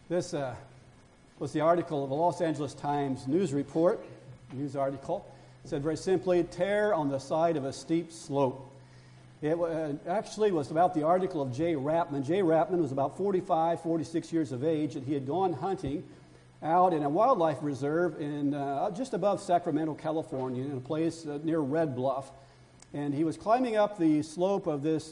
This was the article of the Los Angeles Times news news article. It said very simply, "Tear on the side of a steep slope." It actually was about the article of Jay Rapman. Jay Rapman was about 45, 46 years of age, and he had gone hunting out in a wildlife reserve in just above Sacramento, California, in a place near Red Bluff. And he was climbing up the slope of this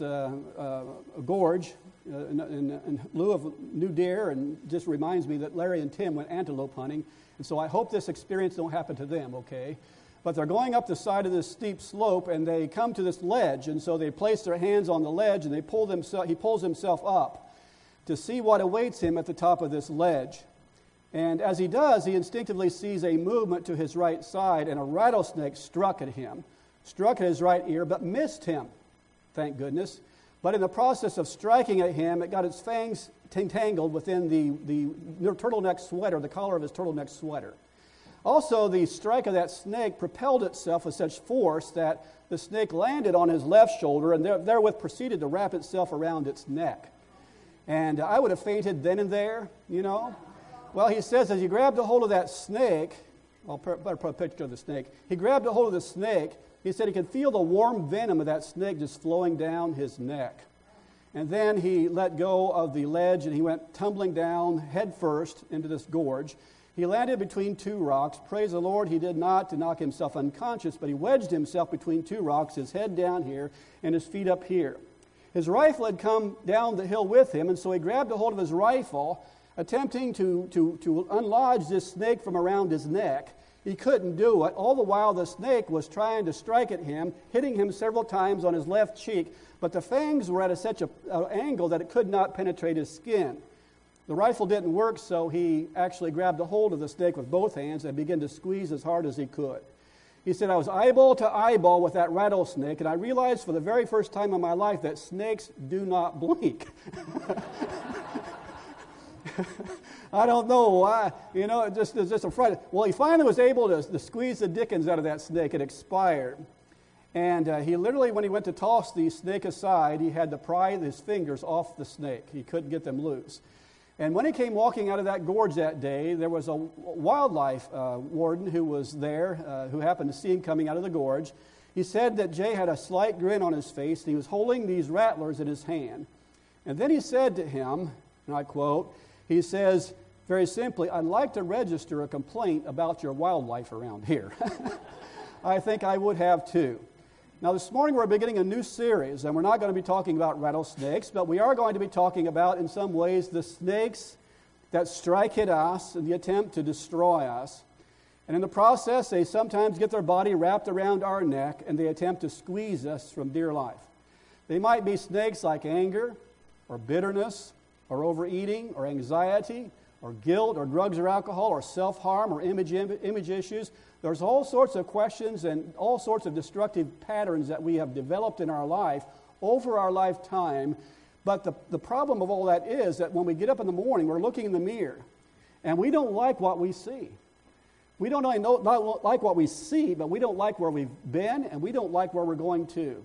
gorge in lieu of new deer, and just reminds me that Larry and Tim went antelope hunting. And so I hope this experience don't happen to them, okay? But they're going up the side of this steep slope, and they come to this ledge, and so they place their hands on the ledge, and he pulls himself up to see what awaits him at the top of this ledge. And as he does, he instinctively sees a movement to his right side, and a rattlesnake struck at his right ear, but missed him, thank goodness. But in the process of striking at him, it got its fangs entangled within the turtleneck sweater, the collar of his turtleneck sweater. Also, the strike of that snake propelled itself with such force that the snake landed on his left shoulder and therewith proceeded to wrap itself around its neck. And I would have fainted then and there, you know. Well, he says as he grabbed a hold of that snake, I'll better put a picture of the snake. He grabbed a hold of the snake. He said he could feel the warm venom of that snake just flowing down his neck. And then he let go of the ledge and he went tumbling down head first into this gorge. He landed between two rocks. Praise the Lord, he did not to knock himself unconscious, but he wedged himself between two rocks, his head down here and his feet up here. His rifle had come down the hill with him, and so he grabbed a hold of his rifle, attempting to unlodge this snake from around his neck. He couldn't do it. All the while the snake was trying to strike at him, hitting him several times on his left cheek, but the fangs were at such an angle that it could not penetrate his skin. The rifle didn't work, so he actually grabbed a hold of the snake with both hands and began to squeeze as hard as he could. He said, I was eyeball to eyeball with that rattlesnake, and I realized for the very first time in my life that snakes do not blink. I don't know why, it's just a fright. Well, he finally was able to squeeze the dickens out of that snake. It expired. And he literally, when he went to toss the snake aside, he had to pry his fingers off the snake. He couldn't get them loose. And when he came walking out of that gorge that day, there was a wildlife warden who was there, who happened to see him coming out of the gorge. He said that Jay had a slight grin on his face, and he was holding these rattlers in his hand. And then he said to him, and I quote, he says, very simply, I'd like to register a complaint about your wildlife around here. I think I would have too. Now this morning we're beginning a new series, and we're not going to be talking about rattlesnakes, but we are going to be talking about, in some ways, the snakes that strike at us in the attempt to destroy us. And in the process, they sometimes get their body wrapped around our neck, and they attempt to squeeze us from dear life. They might be snakes like anger, or bitterness, or overeating, or anxiety, or guilt, or drugs or alcohol, or self-harm, or image issues. There's all sorts of questions and all sorts of destructive patterns that we have developed in our life over our lifetime. But the problem of all that is that when we get up in the morning, we're looking in the mirror, and we don't like what we see. We don't only not like what we see, but we don't like where we've been, and we don't like where we're going to.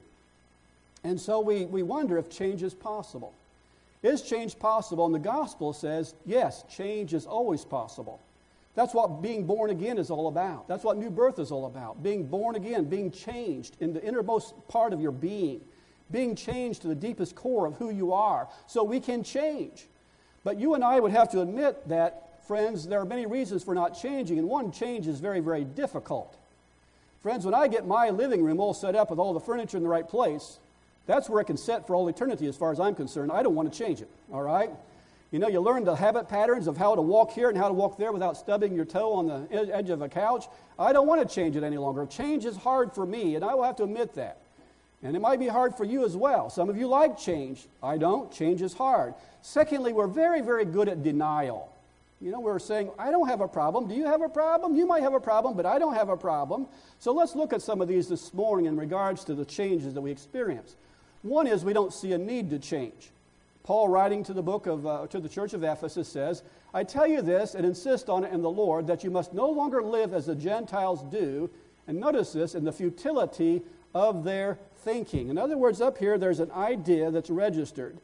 And so we wonder if change is possible. Is change possible? And the gospel says, yes, change is always possible. That's what being born again is all about. That's what new birth is all about. Being born again, being changed in the innermost part of your being. Being changed to the deepest core of who you are. So we can change. But you and I would have to admit that, friends, there are many reasons for not changing, and one change is very, very difficult. Friends, when I get my living room all set up with all the furniture in the right place, that's where it can sit for all eternity as far as I'm concerned. I don't want to change it, all right? You learn the habit patterns of how to walk here and how to walk there without stubbing your toe on the edge of a couch. I don't want to change it any longer. Change is hard for me, and I will have to admit that. And it might be hard for you as well. Some of you like change. I don't. Change is hard. Secondly, we're very, very good at denial. We're saying, I don't have a problem. Do you have a problem? You might have a problem, but I don't have a problem. So let's look at some of these this morning in regards to the changes that we experience. One is we don't see a need to change. Paul, writing to the church of Ephesus, says, I tell you this and insist on it in the Lord, that you must no longer live as the Gentiles do, and notice this, in the futility of their thinking. In other words, up here there's an idea that's registered.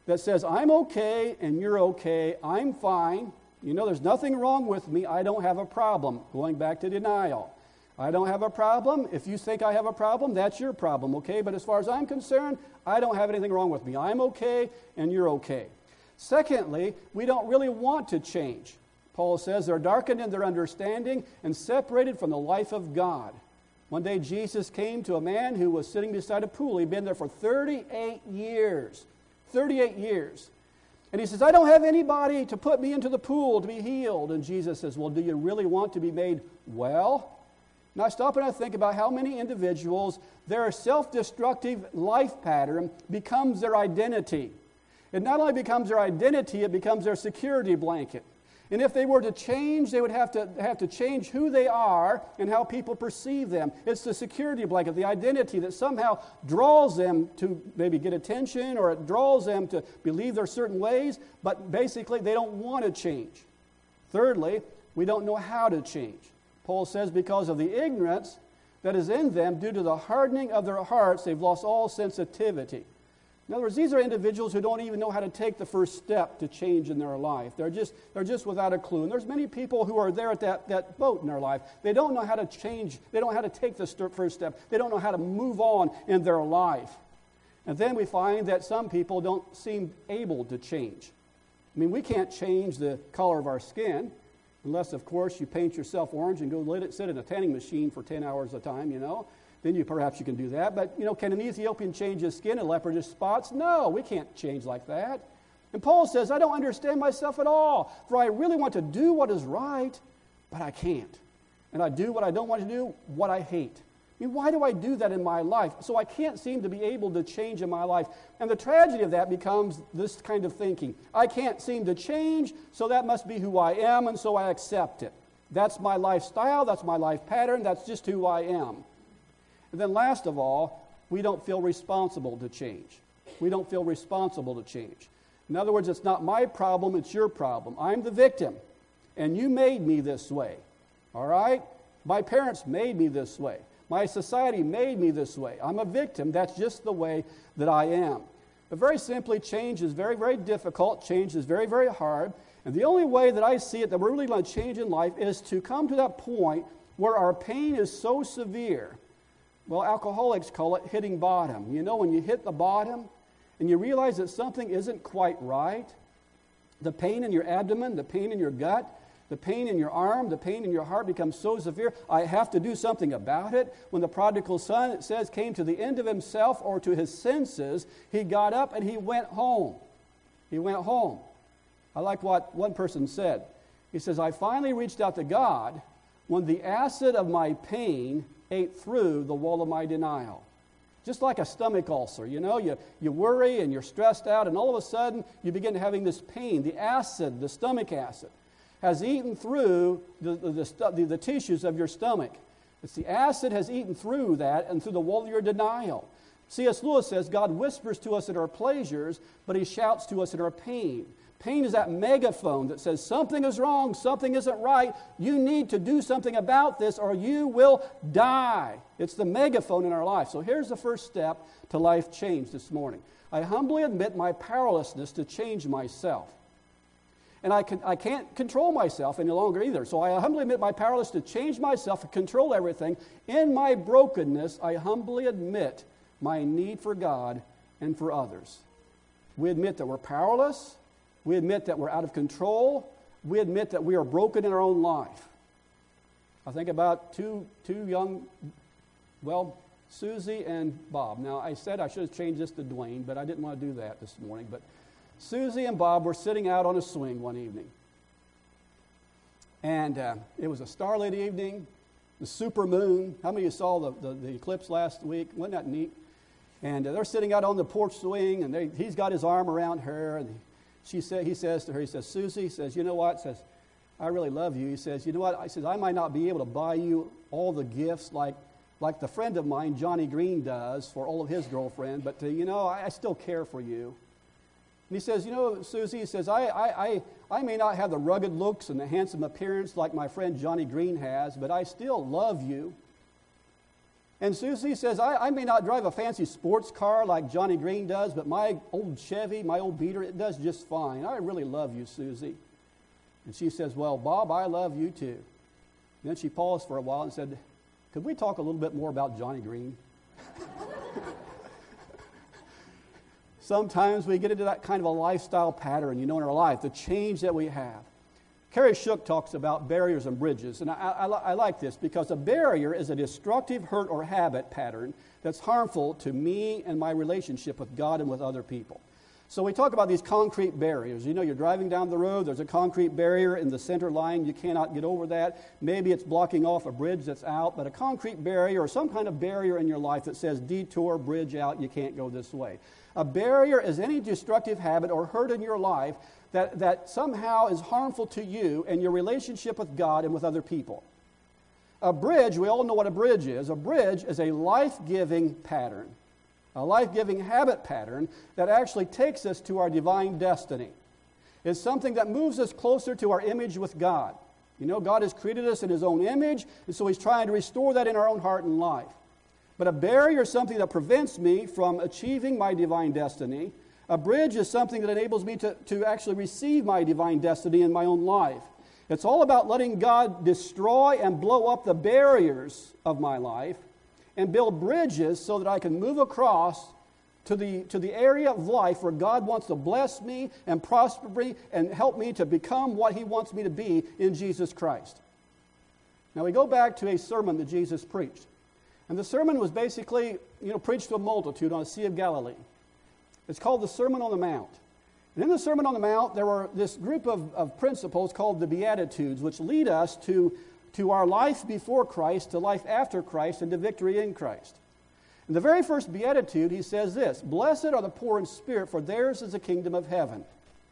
that says, I'm okay and you're okay, I'm fine, there's nothing wrong with me, I don't have a problem, going back to denial. I don't have a problem. If you think I have a problem, that's your problem, okay? But as far as I'm concerned, I don't have anything wrong with me. I'm okay and you're okay. Secondly, we don't really want to change. Paul says they're darkened in their understanding and separated from the life of God. One day Jesus came to a man who was sitting beside a pool. He'd been there for 38 years. 38 years. And he says, I don't have anybody to put me into the pool to be healed. And Jesus says, well, do you really want to be made well? And I stop and I think about how many individuals, their self-destructive life pattern becomes their identity. It not only becomes their identity, it becomes their security blanket. And if they were to change, they would have to change who they are and how people perceive them. It's the security blanket, the identity that somehow draws them to maybe get attention, or it draws them to believe there are certain ways, but basically they don't want to change. Thirdly, we don't know how to change. Paul says because of the ignorance that is in them due to the hardening of their hearts, they've lost all sensitivity. In other words, these are individuals who don't even know how to take the first step to change in their life. They're just without a clue. And there's many people who are there at that boat in their life. They don't know how to change. They don't know how to take the first step. They don't know how to move on in their life. And then we find that some people don't seem able to change. I mean, we can't change the color of our skin unless, of course, you paint yourself orange and go sit in a tanning machine for 10 hours at a time, Then perhaps you can do that. But, can an Ethiopian change his skin and leopard his spots? No, we can't change like that. And Paul says, I don't understand myself at all, for I really want to do what is right, but I can't. And I do what I don't want to do, what I hate. Why do I do that in my life? So I can't seem to be able to change in my life. And the tragedy of that becomes this kind of thinking. I can't seem to change, so that must be who I am, and so I accept it. That's my lifestyle, that's my life pattern, that's just who I am. And then last of all, we don't feel responsible to change. We don't feel responsible to change. In other words, it's not my problem, it's your problem. I'm the victim, and you made me this way. All right? My parents made me this way. My society made me this way. I'm a victim. That's just the way that I am. But very simply, change is very, very difficult. Change is very, very hard. And the only way that I see it that we're really going to change in life is to come to that point where our pain is so severe. Well, alcoholics call it hitting bottom. When you hit the bottom and you realize that something isn't quite right, the pain in your abdomen, the pain in your gut, the pain in your arm, the pain in your heart becomes so severe, I have to do something about it. When the prodigal son, it says, came to the end of himself or to his senses, he got up and he went home. He went home. I like what one person said. He says, I finally reached out to God when the acid of my pain ate through the wall of my denial. Just like a stomach ulcer, you worry and you're stressed out, and all of a sudden you begin having this pain. The acid, the stomach acid, has eaten through the tissues of your stomach. It's the acid has eaten through that and through the wall of your denial. C.S. Lewis says, God whispers to us in our pleasures, but He shouts to us in our pain. Pain is that megaphone that says something is wrong, something isn't right, you need to do something about this or you will die. It's the megaphone in our life. So here's the first step to life change this morning. I humbly admit my powerlessness to change myself. And I can't control myself any longer either. So I humbly admit my powerlessness to change myself and control everything. In my brokenness, I humbly admit my need for God and for others. We admit that we're powerless. We admit that we're out of control. We admit that we are broken in our own life. I think about two young, Susie and Bob. Now, I said I should have changed this to Dwayne, but I didn't want to do that this morning. But Susie and Bob were sitting out on a swing one evening. And it was a starlit evening, the super moon. How many of you saw the eclipse last week? Wasn't that neat? And they're sitting out on the porch swing, and he's got his arm around her, and he says to her, Susie, he says, you know what? Says, I really love you. He says, you know what? I says, I might not be able to buy you all the gifts like the friend of mine, Johnny Green, does for all of his girlfriend, but I still care for you. And he says, Susie, he says, I may not have the rugged looks and the handsome appearance like my friend Johnny Green has, but I still love you. And Susie says, I may not drive a fancy sports car like Johnny Green does, but my old Chevy, my old Beater, it does just fine. I really love you, Susie. And she says, well, Bob, I love you too. And then she paused for a while and said, could we talk a little bit more about Johnny Green? Sometimes we get into that kind of a lifestyle pattern, in our life, the change that we have. Kerry Shook talks about barriers and bridges, and I like this because a barrier is a destructive hurt or habit pattern that's harmful to me and my relationship with God and with other people. So we talk about these concrete barriers. You're driving down the road, there's a concrete barrier in the center line, you cannot get over that. Maybe it's blocking off a bridge that's out, but a concrete barrier or some kind of barrier in your life that says detour, bridge out, you can't go this way. A barrier is any destructive habit or hurt in your life that somehow is harmful to you and your relationship with God and with other people. A bridge, we all know what a bridge is. A bridge is a life-giving pattern, a life-giving habit pattern that actually takes us to our divine destiny. It's something that moves us closer to our image with God. God has created us in His own image, and so He's trying to restore that in our own heart and life. But a barrier is something that prevents me from achieving my divine destiny. A bridge is something that enables me to actually receive my divine destiny in my own life. It's all about letting God destroy and blow up the barriers of my life and build bridges so that I can move across to the area of life where God wants to bless me and prosper me and help me to become what He wants me to be in Jesus Christ. Now we go back to a sermon that Jesus preached. And the sermon was basically, preached to a multitude on the Sea of Galilee. It's called the Sermon on the Mount. And in the Sermon on the Mount, there were this group of principles called the Beatitudes, which lead us to our life before Christ, to life after Christ, and to victory in Christ. In the very first Beatitude, he says this, "Blessed are the poor in spirit, for theirs is the kingdom of heaven."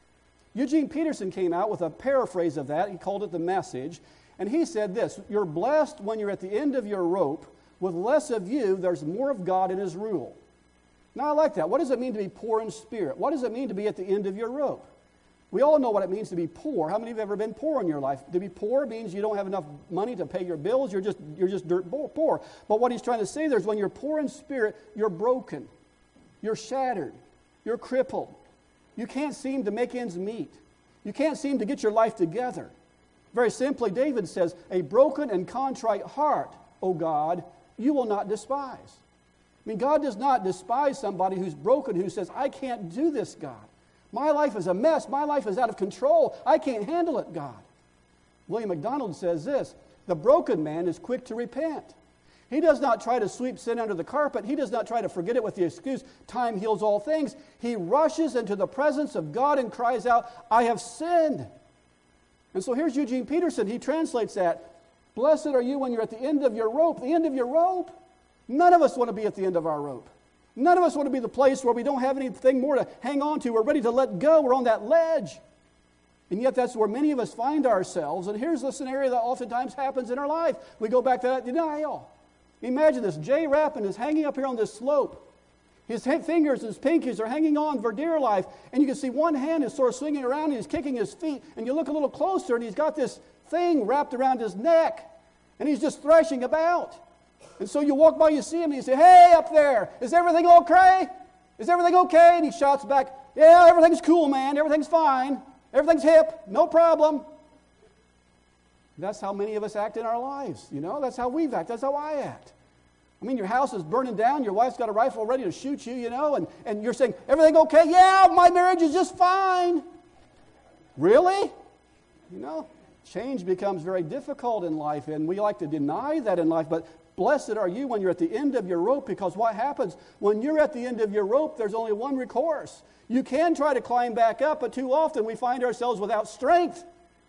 Eugene Peterson came out with a paraphrase of that. He called it the Message. And he said this, "You're blessed when you're at the end of your rope. With less of you, there's more of God in His rule." Now, I like that. What does it mean to be poor in spirit? What does it mean to be at the end of your rope? We all know what it means to be poor. How many of you have ever been poor in your life? To be poor means you don't have enough money to pay your bills. You're just dirt poor. But what he's trying to say there is when you're poor in spirit, you're broken. You're shattered. You're crippled. You can't seem to make ends meet. You can't seem to get your life together. Very simply, David says, "A broken and contrite heart, O God, you will not despise." I mean, God does not despise somebody who's broken, who says, "I can't do this, God. My life is a mess. My life is out of control. I can't handle it, God." William MacDonald says this, "The broken man is quick to repent. He does not try to sweep sin under the carpet. He does not try to forget it with the excuse, 'Time heals all things.' He rushes into the presence of God and cries out, 'I have sinned.'" And so here's Eugene Peterson. He translates that, "Blessed are you when you're at the end of your rope." The end of your rope? None of us want to be at the end of our rope. None of us want to be the place where we don't have anything more to hang on to. We're ready to let go. We're on that ledge. And yet that's where many of us find ourselves. And here's the scenario that oftentimes happens in our life. We go back to that denial. Imagine this. Jay Rappin is hanging up here on this slope. His fingers, his pinkies are hanging on for dear life. And you can see one hand is sort of swinging around and he's kicking his feet. And you look a little closer and he's got this thing wrapped around his neck. And he's just thrashing about. And so you walk by, you see him, and you say, "Hey, up there, is everything okay? Is everything okay?" And he shouts back, "Yeah, everything's cool, man. Everything's fine. Everything's hip. No problem." That's how many of us act in our lives, That's how we've acted. That's how I act. I mean, your house is burning down. Your wife's got a rifle ready to shoot you, and you're saying, "Everything okay?" "Yeah, my marriage is just fine." Really? Change becomes very difficult in life, and we like to deny that in life, but blessed are you when you're at the end of your rope, because what happens when you're at the end of your rope, there's only one recourse. You can try to climb back up, but too often we find ourselves without strength.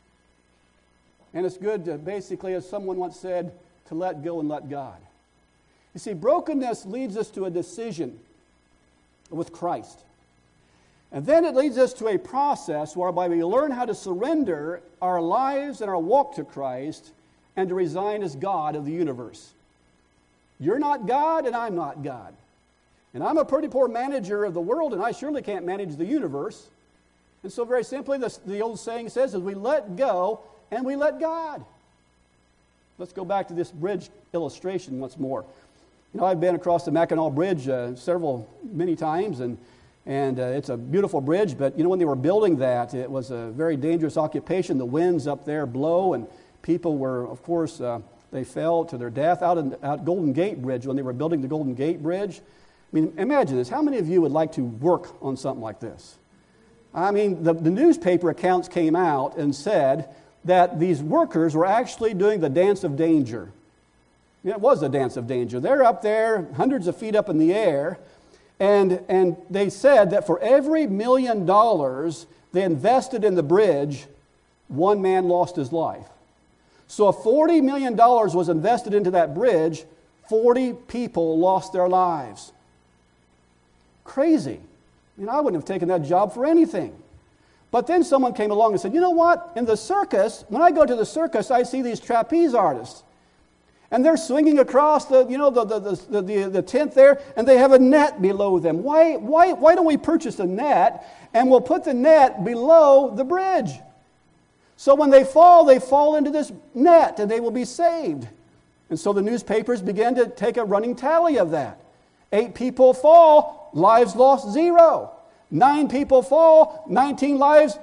And it's good to basically, as someone once said, to let go and let God. You see, brokenness leads us to a decision with Christ. And then it leads us to a process whereby we learn how to surrender our lives and our walk to Christ and to resign as God of the universe. You're not God, and I'm not God. And I'm a pretty poor manager of the world, and I surely can't manage the universe. And so very simply, the old saying says, is we let go and we let God. Let's go back to this bridge illustration once more. You know, I've been across the Mackinac Bridge many times, and it's a beautiful bridge, but you know, when they were building that, it was a very dangerous occupation. The winds up there blow, and people were, of course, they fell to their death out Golden Gate Bridge when they were building the Golden Gate Bridge. I mean, imagine this. How many of you would like to work on something like this? I mean, the newspaper accounts came out and said that these workers were actually doing the dance of danger. It was a dance of danger. They're up there, hundreds of feet up in the air, and they said that for every $1 million they invested in the bridge, one man lost his life. So if $40 million was invested into that bridge, 40 people lost their lives. Crazy. I mean, I wouldn't have taken that job for anything. But then someone came along and said, you know what? In the circus, when I go to the circus, I see these trapeze artists. And they're swinging across the tent there, and they have a net below them. Why don't we purchase a net, and we'll put the net below the bridge? So when they fall into this net, and they will be saved. And so the newspapers began to take a running tally of that. 8 people fall, lives lost 0. 9 people fall, 19 lives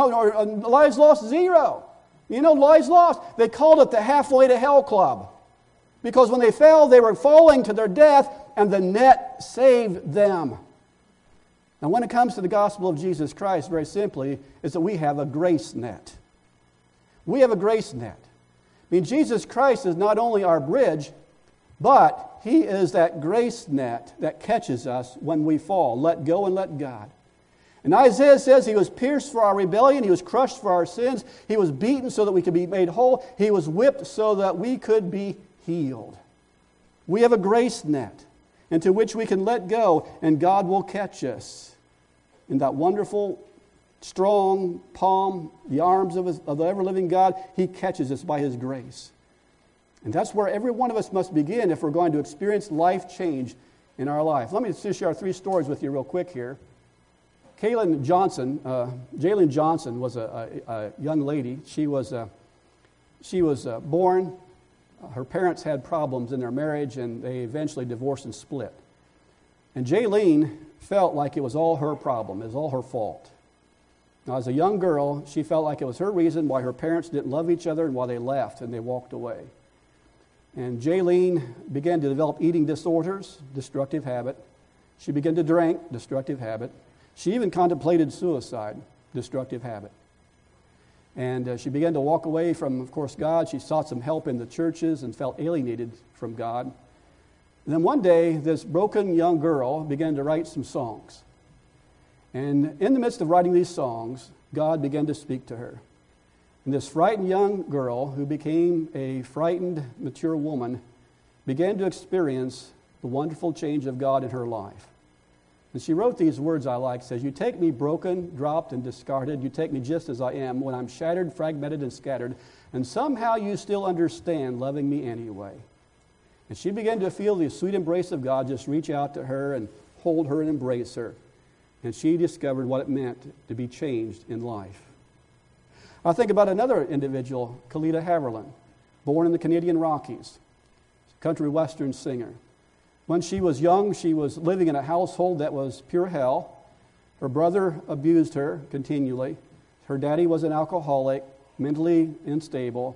lost 0. You know, lives lost. They called it the Halfway to Hell Club. Because when they fell, they were falling to their death, and the net saved them. Now, when it comes to the gospel of Jesus Christ, very simply, is that we have a grace net. We have a grace net. I mean, Jesus Christ is not only our bridge, but He is that grace net that catches us when we fall. Let go and let God. And Isaiah says He was pierced for our rebellion. He was crushed for our sins. He was beaten so that we could be made whole. He was whipped so that we could be healed. We have a grace net into which we can let go, and God will catch us in that wonderful, strong palm, the arms of the ever-living God. He catches us by His grace. And that's where every one of us must begin if we're going to experience life change in our life. Let me just share 3 stories with you real quick here. Jaylin Johnson was a young lady. She was born. Her parents had problems in their marriage, and they eventually divorced and split. And Jaylene felt like it was all her problem. It was all her fault. Now, as a young girl, she felt like it was her reason why her parents didn't love each other and why they left and they walked away. And Jaylene began to develop eating disorders, destructive habit. She began to drink, destructive habit. She even contemplated suicide, destructive habit. And she began to walk away from, of course, God. She sought some help in the churches and felt alienated from God. And then one day, this broken young girl began to write some songs. And in the midst of writing these songs, God began to speak to her. And this frightened young girl, who became a frightened, mature woman, began to experience the wonderful change of God in her life. And she wrote these words I like. Says, "You take me broken, dropped, and discarded. You take me just as I am, when I'm shattered, fragmented, and scattered. And somehow you still understand, loving me anyway." And she began to feel the sweet embrace of God just reach out to her and hold her and embrace her. And she discovered what it meant to be changed in life. I think about another individual, Kalita Haverland, born in the Canadian Rockies, country western singer. When she was young, she was living in a household that was pure hell. Her brother abused her continually. Her daddy was an alcoholic, mentally unstable.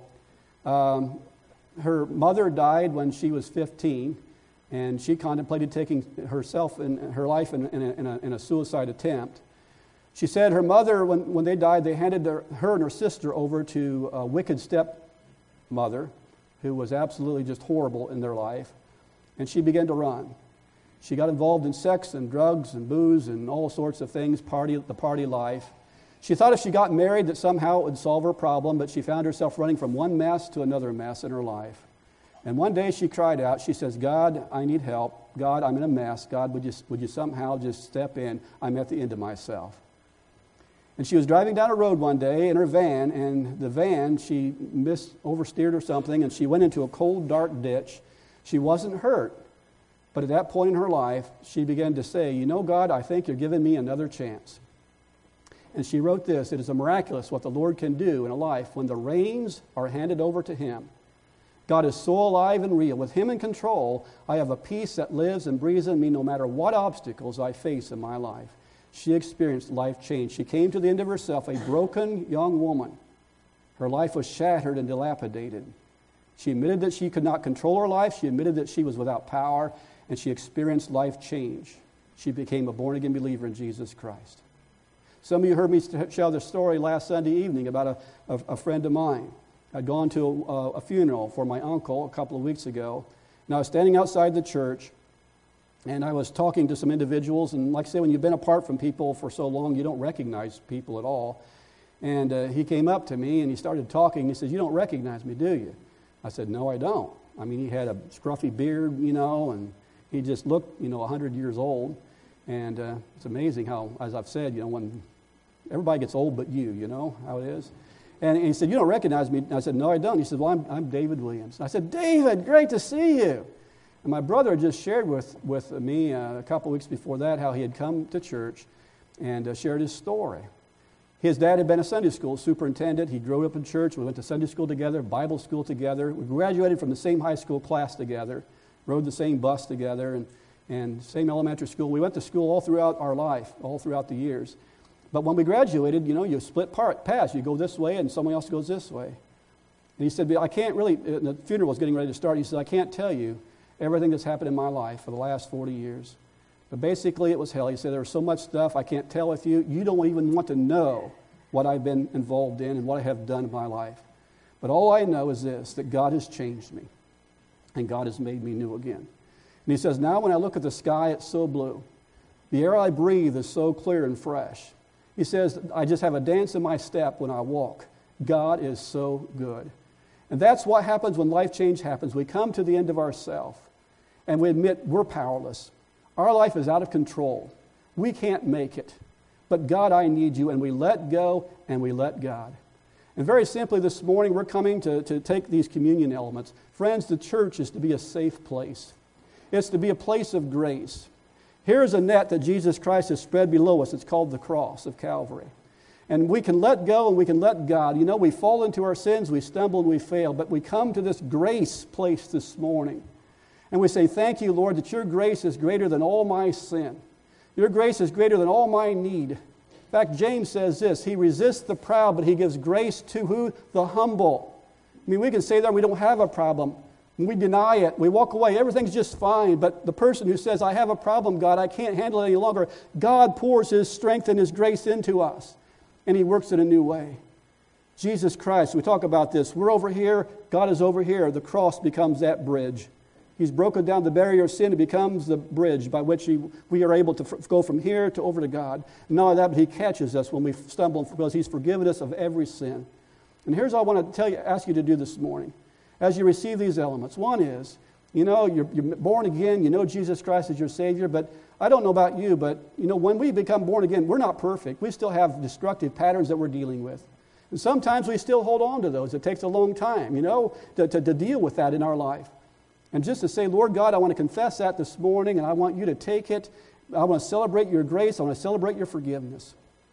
Her mother died when she was 15, and she contemplated taking herself and her life in a suicide attempt. She said her mother, when they died, they handed her and her sister over to a wicked stepmother who was absolutely just horrible in their life. And she began to run. She got involved in sex and drugs and booze and all sorts of things, the party life. She thought if she got married that somehow it would solve her problem, but she found herself running from one mess to another mess in her life. And one day she cried out, she says, "God, I need help. God, I'm in a mess. God, would you somehow just step in? I'm at the end of myself." And she was driving down a road one day in her van, and the van, she oversteered or something, and she went into a cold, dark ditch. She wasn't hurt, but at that point in her life, she began to say, "You know, God, I think you're giving me another chance." And she wrote this: "It is miraculous what the Lord can do in a life when the reins are handed over to Him. God is so alive and real. With Him in control, I have a peace that lives and breathes in me no matter what obstacles I face in my life. She experienced life change. She came to the end of herself, a broken young woman. Her life was shattered and dilapidated. She admitted that she could not control her life. She admitted that she was without power, and she experienced life change. She became a born-again believer in Jesus Christ. Some of you heard me share the story last Sunday evening about a friend of mine. I'd gone to a funeral for my uncle a couple of weeks ago, and I was standing outside the church, and I was talking to some individuals, and like I say, when you've been apart from people for so long, you don't recognize people at all. And he came up to me, and he started talking. He said, "You don't recognize me, do you?" I said, "No, I don't." I mean, he had a scruffy beard, and he just looked, 100 years old. And it's amazing how, as I've said, when everybody gets old but you know how it is. And he said, "You don't recognize me?" I said, "No, I don't." He said, "Well, I'm David Williams." I said, "David, great to see you." And my brother had just shared with me a couple weeks before that how he had come to church and shared his story. His dad had been a Sunday school superintendent. He grew up in church. We went to Sunday school together, Bible school together. We graduated from the same high school class together, rode the same bus together, and same elementary school. We went to school all throughout our life, all throughout the years. But when we graduated, you split paths. You go this way and someone else goes this way. And he said, "I can't really," the funeral was getting ready to start. He said, "I can't tell you everything that's happened in my life for the last 40 years. But basically it was hell." He said, "There was so much stuff I can't tell with you. You don't even want to know what I've been involved in and what I have done in my life. But all I know is this, that God has changed me. And God has made me new again." And he says, "Now when I look at the sky, it's so blue. The air I breathe is so clear and fresh." He says, "I just have a dance in my step when I walk. God is so good." And that's what happens when life change happens. We come to the end of ourselves and we admit we're powerless. Our life is out of control. We can't make it. But God, I need you. And we let go and we let God. And very simply this morning, we're coming to take these communion elements. Friends, the church is to be a safe place. It's to be a place of grace. Here's a net that Jesus Christ has spread below us. It's called the cross of Calvary. And we can let go and we can let God. We fall into our sins, we stumble and we fail, but we come to this grace place this morning. And we say, "Thank you, Lord, that your grace is greater than all my sin. Your grace is greater than all my need." In fact, James says this, "He resists the proud, but he gives grace to who? The humble." We can say that we don't have a problem. We deny it. We walk away. Everything's just fine. But the person who says, "I have a problem, God, I can't handle it any longer," God pours His strength and His grace into us. And He works in a new way. Jesus Christ, we talk about this. We're over here. God is over here. The cross becomes that bridge. He's broken down the barrier of sin. It becomes the bridge by which we are able to go from here to over to God. And not only that, but He catches us when we stumble because He's forgiven us of every sin. And here's what I want to ask you to do this morning as you receive these elements. One is, you're born again. You know Jesus Christ is your Savior. But I don't know about you, but, when we become born again, we're not perfect. We still have destructive patterns that we're dealing with. And sometimes we still hold on to those. It takes a long time, to deal with that in our life. And just to say, "Lord God, I want to confess that this morning, and I want you to take it. I want to celebrate your grace. I want to celebrate your forgiveness."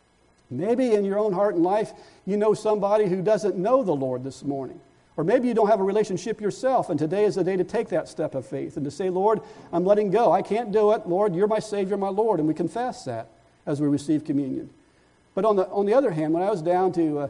Maybe in your own heart and life, you know somebody who doesn't know the Lord this morning. Or maybe you don't have a relationship yourself, and today is the day to take that step of faith and to say, "Lord, I'm letting go. I can't do it. Lord, you're my Savior, my Lord." And we confess that as we receive communion. But on the other hand, when I was down to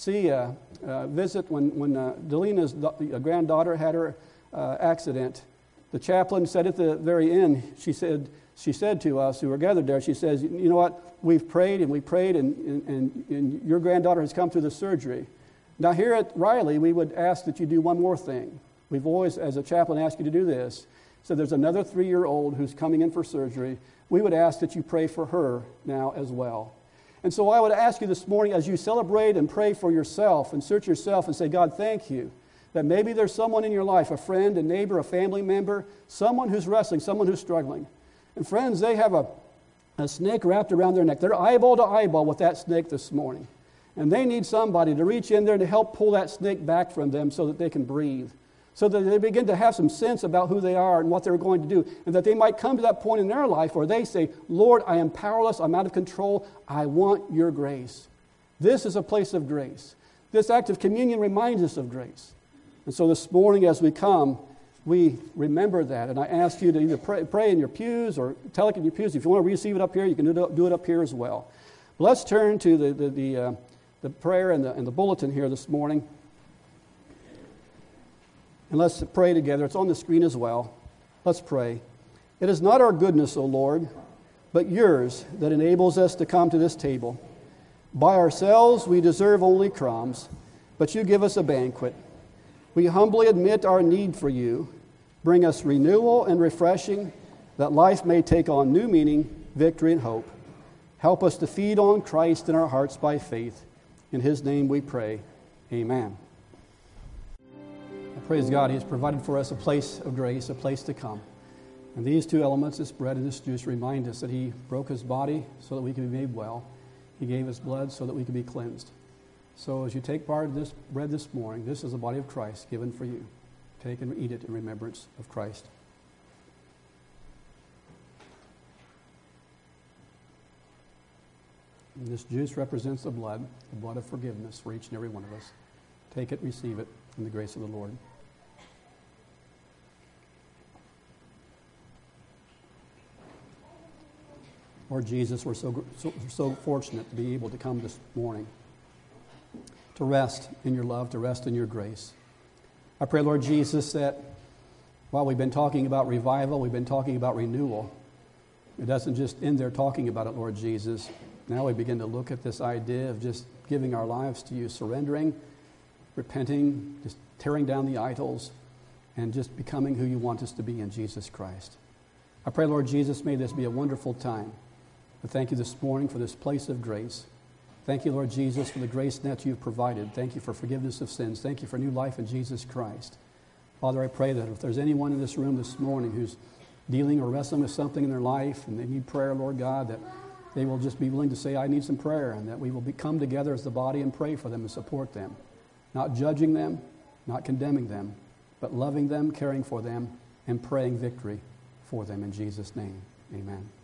visit when Delina's granddaughter had her accident, the chaplain said at the very end, she said to us who were gathered there, she says, "You know what? We've prayed and we prayed, and your granddaughter has come through the surgery. Now here at Riley, we would ask that you do one more thing. We've always, as a chaplain, asked you to do this. So there's another 3-year-old who's coming in for surgery. We would ask that you pray for her now as well." And so I would ask you this morning, as you celebrate and pray for yourself and search yourself and say, "God, thank you that maybe there's someone in your life, a friend, a neighbor, a family member, someone who's wrestling, someone who's struggling." And friends, they have a snake wrapped around their neck. They're eyeball to eyeball with that snake this morning. And they need somebody to reach in there to help pull that snake back from them so that they can breathe, so that they begin to have some sense about who they are and what they're going to do, and that they might come to that point in their life where they say, "Lord, I am powerless, I'm out of control, I want your grace." This is a place of grace. This act of communion reminds us of grace. And so this morning as we come, we remember that. And I ask you to either pray in your pews or tell it in your pews. If you want to receive it up here, you can do it up here as well. But let's turn to the prayer and the bulletin here this morning. And let's pray together. It's on the screen as well. Let's pray. It is not our goodness, O Lord, but yours that enables us to come to this table. By ourselves we deserve only crumbs, but you give us a banquet. We humbly admit our need for you. Bring us renewal and refreshing, that life may take on new meaning, victory, and hope. Help us to feed on Christ in our hearts by faith. In His name we pray. Amen. Praise God, He has provided for us a place of grace, a place to come. And these two elements, this bread and this juice, remind us that He broke His body so that we can be made well. He gave His blood so that we can be cleansed. So as you take part of this bread this morning, this is the body of Christ given for you. Take and eat it in remembrance of Christ. And this juice represents the blood of forgiveness for each and every one of us. Take it, receive it in the grace of the Lord. Lord Jesus, we're so fortunate to be able to come this morning to rest in your love, to rest in your grace. I pray, Lord Jesus, that while we've been talking about revival, we've been talking about renewal, it doesn't just end there talking about it, Lord Jesus. Now we begin to look at this idea of just giving our lives to you, surrendering, repenting, just tearing down the idols, and just becoming who you want us to be in Jesus Christ. I pray, Lord Jesus, may this be a wonderful time. I thank you this morning for this place of grace. Thank you, Lord Jesus, for the grace that you've provided. Thank you for forgiveness of sins. Thank you for new life in Jesus Christ. Father, I pray that if there's anyone in this room this morning who's dealing or wrestling with something in their life and they need prayer, Lord God, that they will just be willing to say, I need some prayer, and that we will come together as the body and pray for them and support them. Not judging them, not condemning them, but loving them, caring for them, and praying victory for them in Jesus' name. Amen.